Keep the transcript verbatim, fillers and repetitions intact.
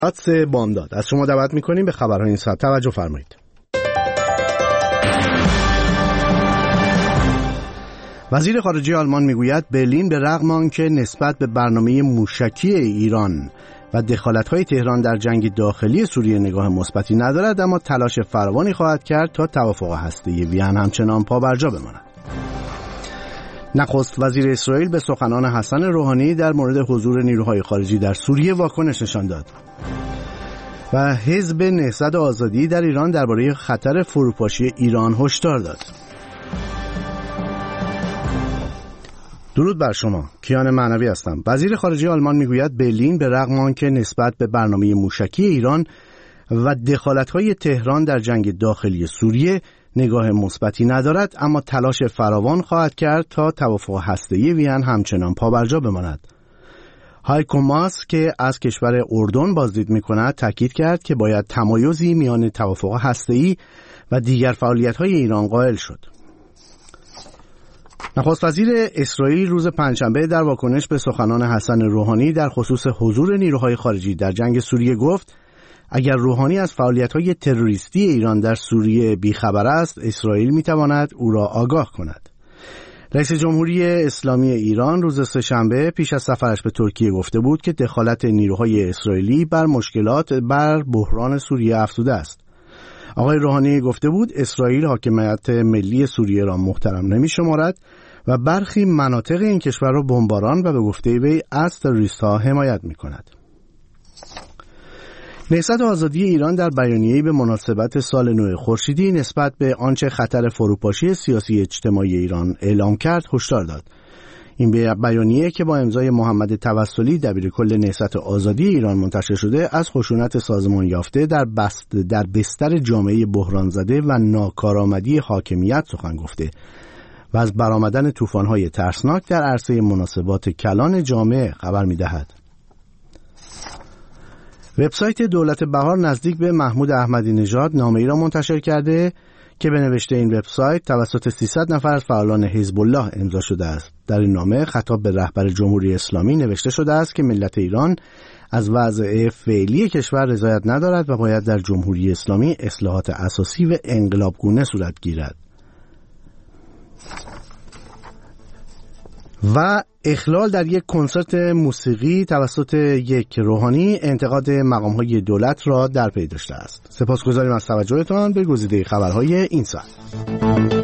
حادث بامداد. از شما دعوت می‌کنیم به خبرهای این ساعت توجه فرمایید. وزیر خارجه آلمان میگوید برلین به رغم آنکه نسبت به برنامه موشکی ایران و دخالت‌های تهران در جنگ داخلی سوریه نگاه مثبتی ندارد، اما تلاش فراوانی خواهد کرد تا توافق هسته‌ای وین همچنان پابرجا بماند. نخست وزیر اسرائیل به سخنان حسن روحانی در مورد حضور نیروهای خارجی در سوریه واکنش نشان داد. و حزب نهضت آزادی در ایران درباره خطر فروپاشی ایران هشدار داد. درود بر شما، کیان معنوی هستم. وزیر خارجه آلمان میگوید برلین به رغم آنکه نسبت به برنامه موشکی ایران و دخالت‌های تهران در جنگ داخلی سوریه نگاه مثبتی ندارد، اما تلاش فراوان خواهد کرد تا توافق هسته‌ای وین همچنان پابرجا بماند. هایکو ماس که از کشور اردن بازدید می‌کند تاکید کرد که باید تمایزی میان توافق هسته‌ای و دیگر فعالیت‌های ایران قائل شد. نخست وزیر اسرائیل روز پنجشنبه در واکنش به سخنان حسن روحانی در خصوص حضور نیروهای خارجی در جنگ سوریه گفت اگر روحانی از فعالیت‌های تروریستی ایران در سوریه بیخبر است، اسرائیل می‌تواند او را آگاه کند. رئیس جمهوری اسلامی ایران روز سه‌شنبه پیش از سفرش به ترکیه گفته بود که دخالت نیروهای اسرائیلی بر مشکلات بر بحران سوریه افزوده است. آقای روحانی گفته بود اسرائیل حاکمیت ملی سوریه را محترم نمی‌شمارد و برخی مناطق این کشور را بمباران و به گفته وی از تروریست‌ها حمایت می‌کند. نهضت آزادی ایران در بیانیه‌ای به مناسبت سال نو خورشیدی نسبت به آنچه خطر فروپاشی سیاسی اجتماعی ایران اعلام کرد هشدار داد. این بیانیه که با امضای محمد توسلی دبیرکل نهضت آزادی ایران منتشر شده از خشونت سازمان یافته در بست در بستر جامعه بحران زده و ناکارآمدی حاکمیت سخن گفته و از برآمدن طوفان‌های ترسناک در عرصه مناسبات کلان جامعه خبر می‌دهد. وبسایت دولت بهار نزدیک به محمود احمدی نژاد نامه‌ای را منتشر کرده که به نوشته این وبسایت توسط سیصد نفر از فعالان حزب الله امضا شده است. در این نامه خطاب به رهبر جمهوری اسلامی نوشته شده است که ملت ایران از وضع فعلی کشور رضایت ندارد و باید در جمهوری اسلامی اصلاحات اساسی و انقلابگونه صورت گیرد. و اخلال در یک کنسرت موسیقی توسط یک روحانی انتقاد مقام‌های دولت را در پی داشته است. سپاسگزاریم از توجهتان به گزیده خبرهای این ساعت.